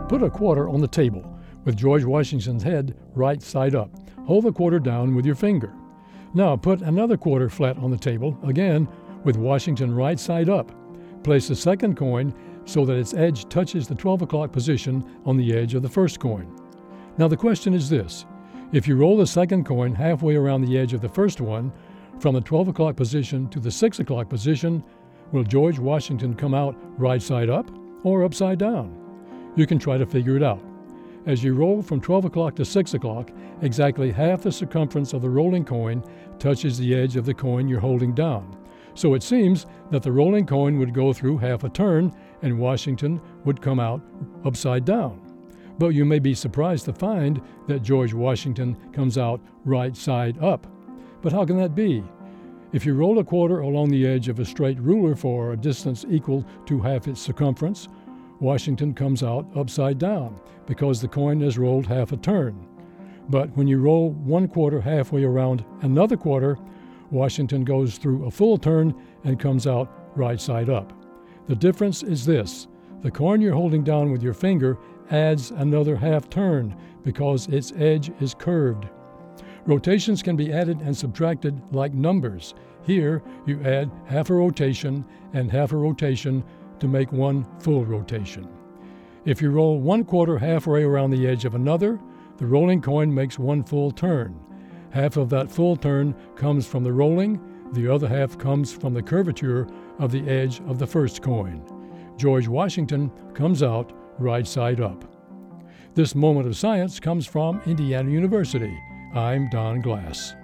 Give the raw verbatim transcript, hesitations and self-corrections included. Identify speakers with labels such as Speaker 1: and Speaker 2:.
Speaker 1: Put a quarter on the table with George Washington's head right side up. Hold the quarter down with your finger. Now put another quarter flat on the table, again with Washington right side up. Place the second coin so that its edge touches the twelve o'clock position on the edge of the first coin. Now the question is this: if you roll the second coin halfway around the edge of the first one, from the twelve o'clock position to the six o'clock position, will George Washington come out right side up or upside down? You can try to figure it out. As you roll from twelve o'clock to six o'clock, exactly half the circumference of the rolling coin touches the edge of the coin you're holding down. So it seems that the rolling coin would go through half a turn and Washington would come out upside down. But you may be surprised to find that George Washington comes out right side up. But how can that be? If you roll a quarter along the edge of a straight ruler for a distance equal to half its circumference, Washington comes out upside down because the coin is rolled half a turn. But when you roll one quarter halfway around another quarter, Washington goes through a full turn and comes out right side up. The difference is this: the coin you're holding down with your finger adds another half turn because its edge is curved. Rotations can be added and subtracted like numbers. Here, you add half a rotation and half a rotation to make one full rotation. If you roll one quarter halfway around the edge of another, the rolling coin makes one full turn. Half of that full turn comes from the rolling, the other half comes from the curvature of the edge of the first coin. George Washington comes out right side up. This moment of science comes from Indiana University. I'm Don Glass.